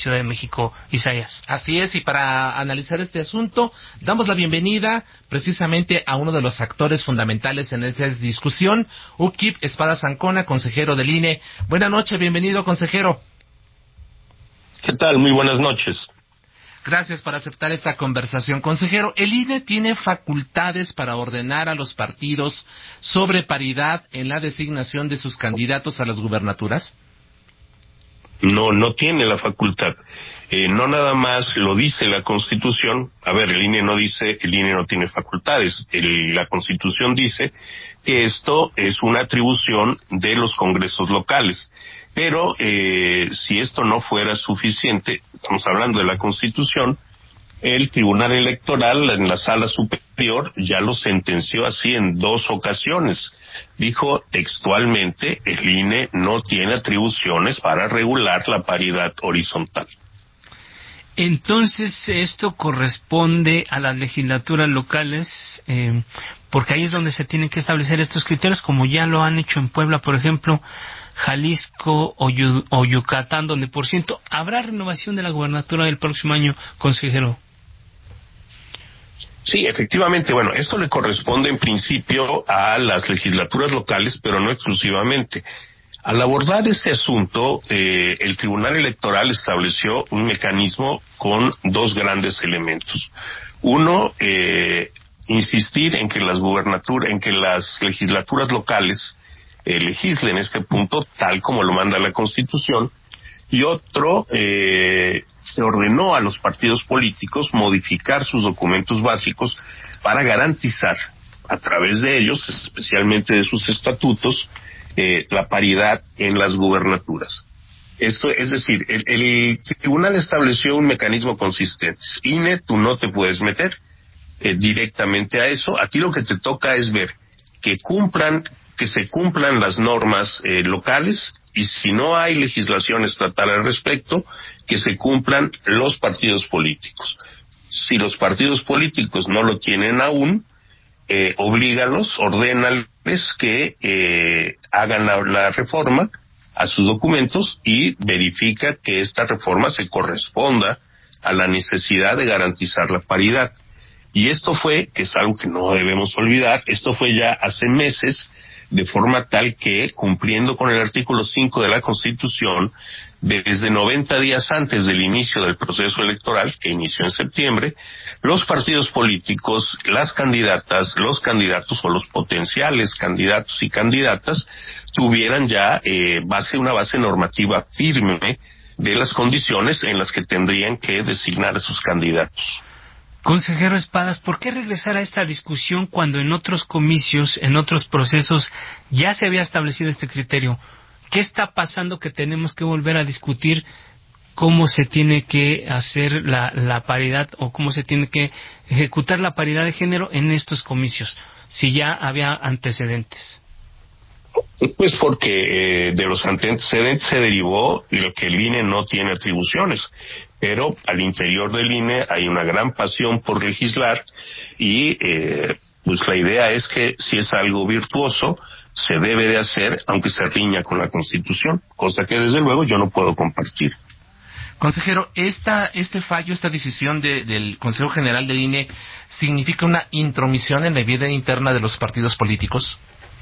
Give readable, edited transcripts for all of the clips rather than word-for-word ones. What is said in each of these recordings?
Ciudad de México, Isaías. Así es, y para analizar este asunto, damos la bienvenida precisamente a uno de los actores fundamentales en esta discusión, Ukip Espadas Ancona, consejero del INE. Buenas noches, bienvenido, consejero. ¿Qué tal? Muy buenas noches. Gracias por aceptar esta conversación. Consejero, ¿el INE tiene facultades para ordenar a los partidos sobre paridad en la designación de sus candidatos a las gubernaturas? No tiene la facultad. No nada más lo dice la Constitución. A ver, el INE no tiene facultades. La Constitución dice que esto es una atribución de los congresos locales. Pero si esto no fuera suficiente, estamos hablando de la Constitución, el Tribunal Electoral en la Sala Superior ya lo sentenció así en 2 ocasiones. Dijo textualmente, el INE no tiene atribuciones para regular la paridad horizontal. Entonces, esto corresponde a las legislaturas locales, porque ahí es donde se tienen que establecer estos criterios, como ya lo han hecho en Puebla, por ejemplo, Jalisco o Yucatán, donde, por cierto, habrá renovación de la gubernatura del próximo año, consejero. Sí, efectivamente, bueno, esto le corresponde en principio a las legislaturas locales, pero no exclusivamente. Al abordar este asunto, el Tribunal Electoral estableció un mecanismo con 2 grandes elementos. Uno, insistir en que las legislaturas locales legislen este punto tal como lo manda la Constitución, y otro, se ordenó a los partidos políticos modificar sus documentos básicos para garantizar, a través de ellos, especialmente de sus estatutos, la paridad en las gubernaturas. Esto, es decir, el tribunal estableció un mecanismo consistente. INE, tú no te puedes meter directamente a eso. A ti lo que te toca es ver que se cumplan las normas locales, y si no hay legislación estatal al respecto, que se cumplan los partidos políticos. Si los partidos políticos no lo tienen aún, oblígalos, ordénales que hagan la reforma a sus documentos y verifica que esta reforma se corresponda a la necesidad de garantizar la paridad. Y esto fue, que es algo que no debemos olvidar, esto fue ya hace meses, de forma tal que, cumpliendo con el artículo 5 de la Constitución, desde 90 días antes del inicio del proceso electoral, que inició en septiembre, los partidos políticos, las candidatas, los candidatos o los potenciales candidatos y candidatas tuvieran ya una base normativa firme de las condiciones en las que tendrían que designar a sus candidatos. Consejero Espadas, ¿por qué regresar a esta discusión cuando en otros comicios, en otros procesos, ya se había establecido este criterio? ¿Qué está pasando que tenemos que volver a discutir cómo se tiene que hacer la paridad o cómo se tiene que ejecutar la paridad de género en estos comicios, si ya había antecedentes? Pues porque de los antecedentes se derivó lo que el INE no tiene atribuciones, pero al interior del INE hay una gran pasión por legislar y pues la idea es que si es algo virtuoso se debe de hacer aunque se riña con la Constitución, cosa que desde luego yo no puedo compartir. Consejero, este fallo, esta decisión del Consejo General del INE, ¿significa una intromisión en la vida interna de los partidos políticos?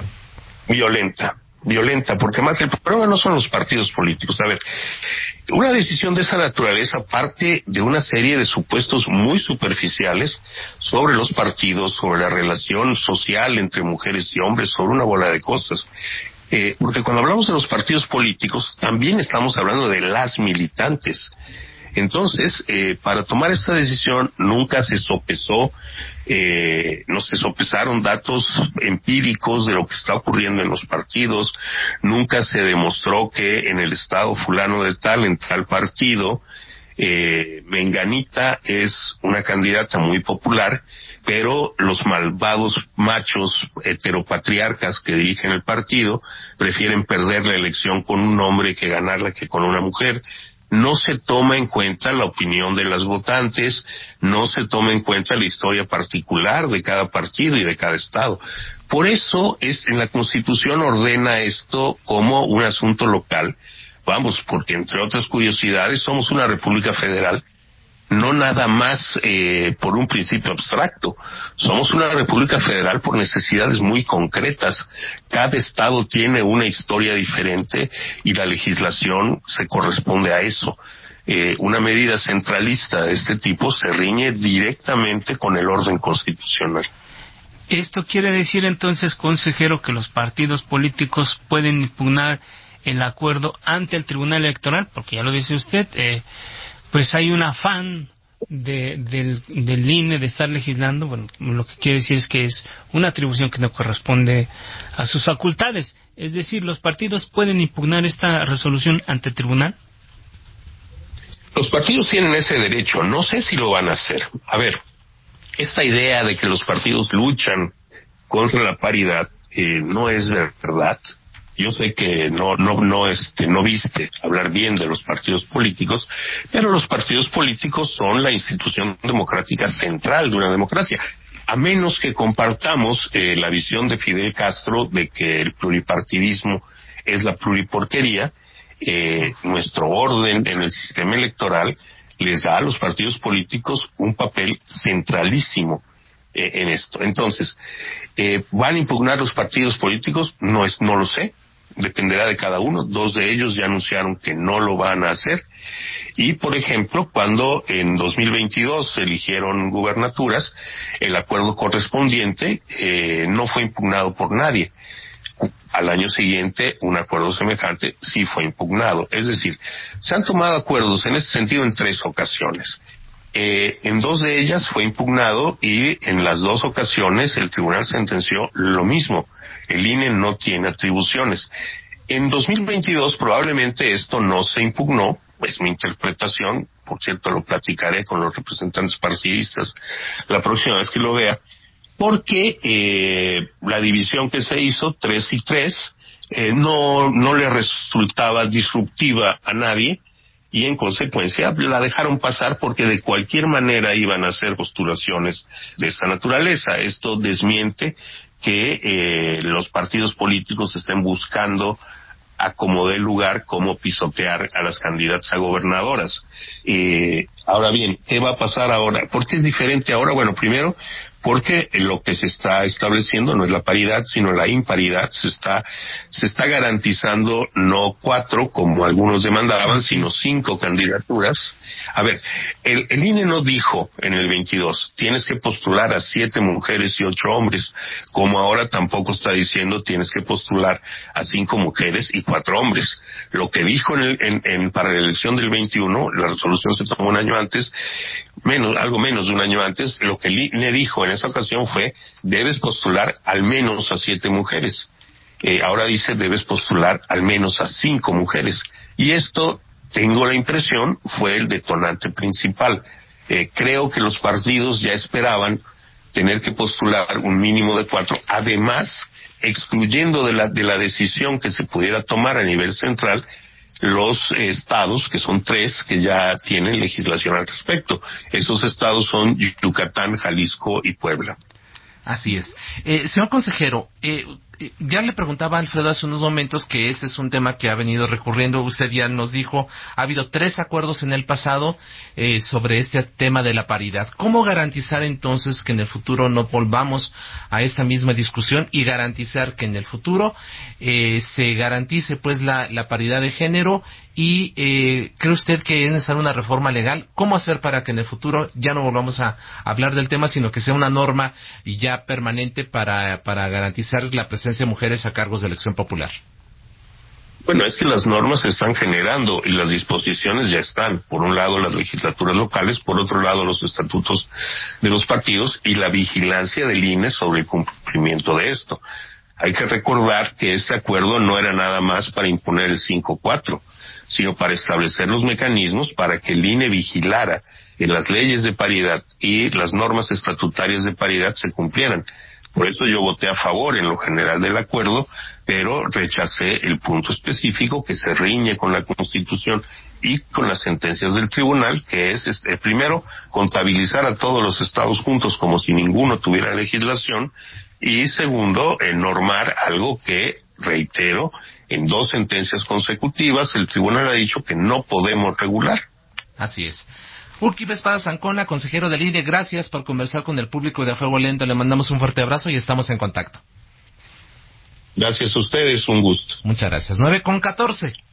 Violenta, porque más el problema no son los partidos políticos. A ver, una decisión de esa naturaleza parte de una serie de supuestos muy superficiales sobre los partidos, sobre la relación social entre mujeres y hombres, sobre una bola de cosas. Porque cuando hablamos de los partidos políticos, también estamos hablando de las militantes. Entonces, para tomar esta decisión nunca se sopesó, no se sopesaron datos empíricos de lo que está ocurriendo en los partidos, nunca se demostró que en el estado fulano de tal, en tal partido, Menganita es una candidata muy popular, pero los malvados machos heteropatriarcas que dirigen el partido prefieren perder la elección con un hombre que ganarla que con una mujer. No se toma en cuenta la opinión de las votantes, no se toma en cuenta la historia particular de cada partido y de cada estado. Por eso en la Constitución ordena esto como un asunto local, Vamos, porque entre otras curiosidades somos una república federal, no nada más por un principio abstracto. Somos una república federal por necesidades muy concretas. Cada estado tiene una historia diferente y la legislación se corresponde a eso. Una medida centralista de este tipo se riñe directamente con el orden constitucional. ¿Esto quiere decir entonces, consejero, que los partidos políticos pueden impugnar el acuerdo ante el Tribunal Electoral? Porque ya lo dice usted, pues hay un afán del INE de estar legislando. Bueno, lo que quiere decir es que es una atribución que no corresponde a sus facultades. Es decir, ¿los partidos pueden impugnar esta resolución ante el tribunal? Los partidos tienen ese derecho, no sé si lo van a hacer. A ver, esta idea de que los partidos luchan contra la paridad no es verdad. Yo sé que no viste hablar bien de los partidos políticos, pero los partidos políticos son la institución democrática central de una democracia. A menos que compartamos la visión de Fidel Castro de que el pluripartidismo es la pluriporquería, nuestro orden en el sistema electoral les da a los partidos políticos un papel centralísimo en esto. Entonces, ¿van a impugnar los partidos políticos? No lo sé. Dependerá de cada uno. 2 de ellos ya anunciaron que no lo van a hacer. Y, por ejemplo, cuando en 2022 se eligieron gubernaturas, el acuerdo correspondiente no fue impugnado por nadie. Al año siguiente, un acuerdo semejante sí fue impugnado. Es decir, se han tomado acuerdos en este sentido en 3 ocasiones. En 2 de ellas fue impugnado y en las 2 ocasiones el tribunal sentenció lo mismo. El INE no tiene atribuciones. En 2022 probablemente esto no se impugnó, es mi interpretación, por cierto lo platicaré con los representantes partidistas la próxima vez que lo vea, porque la división que se hizo, 3 y 3, no le resultaba disruptiva a nadie, y en consecuencia la dejaron pasar porque de cualquier manera iban a hacer postulaciones de esta naturaleza. Esto desmiente que los partidos políticos estén buscando a como dé lugar cómo pisotear a las candidatas a gobernadoras. Ahora bien, ¿qué va a pasar ahora? ¿Por qué es diferente ahora? Bueno, primero, porque lo que se está estableciendo no es la paridad, sino la imparidad. Se está garantizando no 4, como algunos demandaban, sino 5 candidaturas. A ver, el INE no dijo en el 22, tienes que postular a 7 mujeres y 8 hombres, como ahora tampoco está diciendo tienes que postular a 5 mujeres y 4 hombres. Lo que dijo para la elección del 21, la resolución se tomó un año antes, algo menos de un año antes, lo que el INE dijo en esa ocasión fue, debes postular al menos a 7 mujeres. Ahora dice, debes postular al menos a 5 mujeres. Y esto, tengo la impresión, fue el detonante principal. Creo que los partidos ya esperaban tener que postular un mínimo de 4, además, excluyendo de la decisión que se pudiera tomar a nivel central, los estados, que son 3, que ya tienen legislación al respecto. Esos estados son Yucatán, Jalisco y Puebla. Así es. Señor consejero, ya le preguntaba a Alfredo hace unos momentos que este es un tema que ha venido recurriendo. Usted ya nos dijo, ha habido 3 acuerdos en el pasado sobre este tema de la paridad. ¿Cómo garantizar entonces que en el futuro no volvamos a esta misma discusión y garantizar que en el futuro se garantice pues la paridad de género? Y ¿cree usted que es necesaria una reforma legal? ¿Cómo hacer para que en el futuro ya no volvamos a hablar del tema, sino que sea una norma y ya permanente para garantizar la presencia de mujeres a cargos de elección popular? Bueno, es que las normas se están generando y las disposiciones ya están. Por un lado las legislaturas locales, por otro lado los estatutos de los partidos y la vigilancia del INE sobre el cumplimiento de esto. Hay que recordar que este acuerdo no era nada más para imponer el 5-4, sino para establecer los mecanismos para que el INE vigilara que las leyes de paridad y las normas estatutarias de paridad se cumplieran. Por eso yo voté a favor en lo general del acuerdo, pero rechacé el punto específico que se riñe con la Constitución y con las sentencias del tribunal, que es primero contabilizar a todos los estados juntos como si ninguno tuviera legislación, y segundo, normar algo que reitero, en 2 sentencias consecutivas, el tribunal ha dicho que no podemos regular. Así es. Ukip Espadas Ancona, consejero del INE, gracias por conversar con el público de A Fuego Lento. Le mandamos un fuerte abrazo y estamos en contacto. Gracias a ustedes, un gusto. Muchas gracias. 9:14.